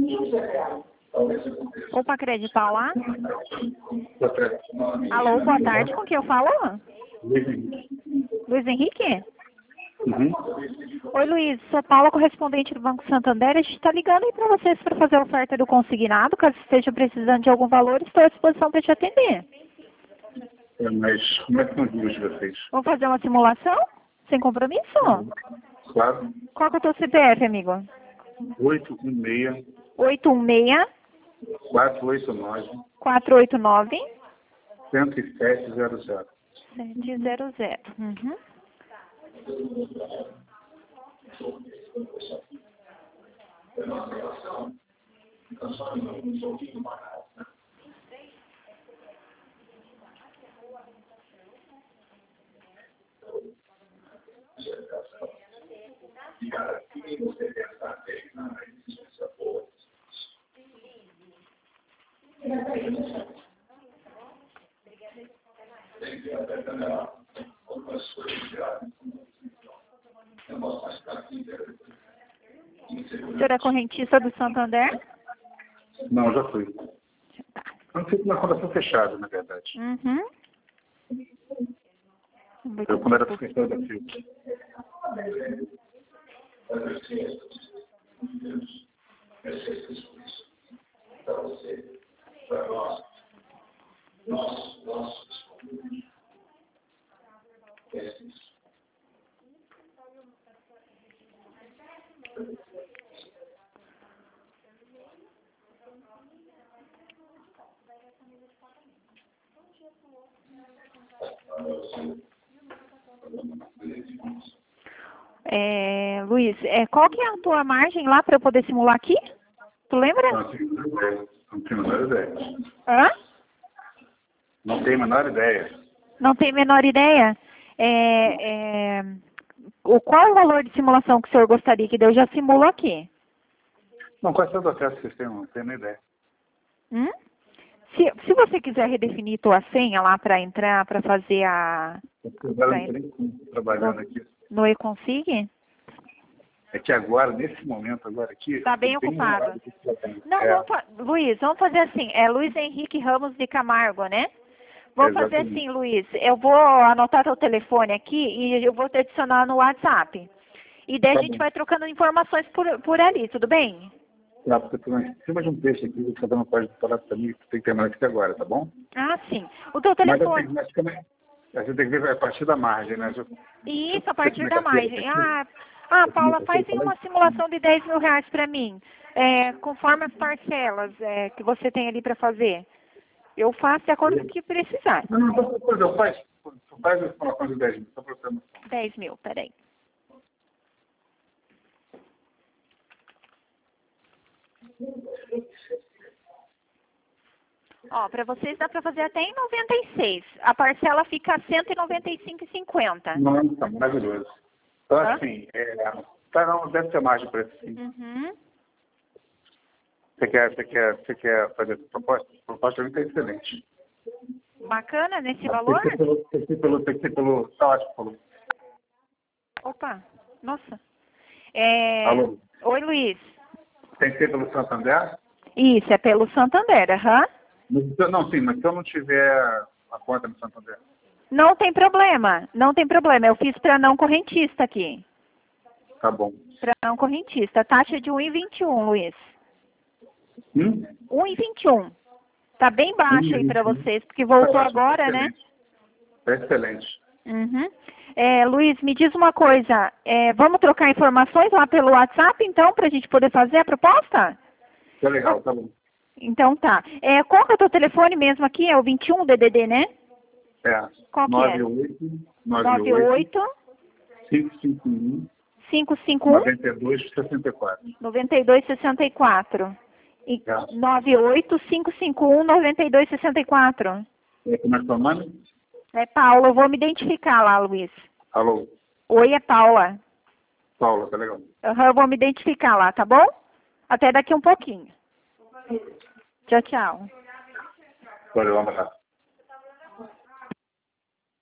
Opa, Crédito Paula. Alô, boa tarde, com quem eu falo? Luiz Henrique? Uhum. Oi, Luiz, sou Paula, correspondente do Banco Santander. A gente está ligando aí para vocês para fazer a oferta do consignado. Caso esteja precisando de algum valor, estou à disposição para te atender. Mas como é que são os números de vocês? Vamos fazer uma simulação? Sem compromisso? Claro. Qual que é o teu CPF, amigo? 816 816 489 489 1700. 700. Uhum. O senhor é correntista do Santander? Não, já fui. Eu não fico na conta fechada, na verdade. Uhum. Eu quando era professor da FIUC. Luiz, qual que é a tua margem lá para eu poder simular aqui? Tu lembra? Não tenho a menor ideia. Hã? Não tenho a menor ideia. Não tem a menor ideia? Qual o valor de simulação que o senhor gostaria que eu já simulo aqui? Não, quais são os acessos que vocês têm? Não tenho nem ideia. Se você quiser redefinir tua senha lá para entrar, para fazer a... Trabalhando aqui. No e-consig? É que agora, nesse momento, agora aqui... Está bem ocupado. Não, Luiz, vamos fazer assim. É Luiz Henrique Ramos de Camargo, né? Vamos fazer assim, Luiz. Eu vou anotar teu telefone aqui e eu vou te adicionar no WhatsApp. E daí a gente vai trocando informações por ali, tudo bem? Tá, porque tu em cima de um texto aqui, você não pode falar para mim que tu tem que terminar aqui agora, tá bom? Ah, sim. O teu telefone... Mas você tem que ver a partir da margem, né? Isso, a partir da margem. Paula, faz aí uma simulação de 10 mil reais para mim. Conforme as parcelas que você tem ali para fazer. Eu faço de acordo com o que precisar. Não, faz a simulação de 10 mil, só para você noção. 10 mil, peraí. Ó, para vocês dá para fazer até em 96. A parcela fica a 195,50. Não, tá maravilhoso. Então, assim, não, deve ter margem para isso, sim. Uhum. Você quer fazer essa proposta? A proposta está excelente. Bacana nesse valor? Tem que ser pelo... Tá ótimo, falou. Opa, nossa. Alô? Oi, Luiz. Tem que ser pelo Santander? Isso, é pelo Santander, aham. Não, sim, mas se eu não tiver a conta no Santander? Não tem problema, não tem problema. Eu fiz para não correntista aqui. Tá bom. Para não correntista. Taxa de 1,21, Luiz. 1,21. Tá bem baixo aí para vocês, porque voltou agora, né? É excelente. Uhum. Luiz, me diz uma coisa. Vamos trocar informações lá pelo WhatsApp, então, para a gente poder fazer a proposta? Tá legal, tá bom. Então tá. Qual que é o teu telefone mesmo aqui? É o 21 DDD, né? Qual que é? 98 551 551 9264. 9264. 98 551 9264. Como é que é o nome? É Paula, eu vou me identificar lá, Luiz. Alô? Oi, é Paula. Paula, tá legal. Eu vou me identificar lá, tá bom? Até daqui um pouquinho. Tchau, tchau. Valeu, um abraço.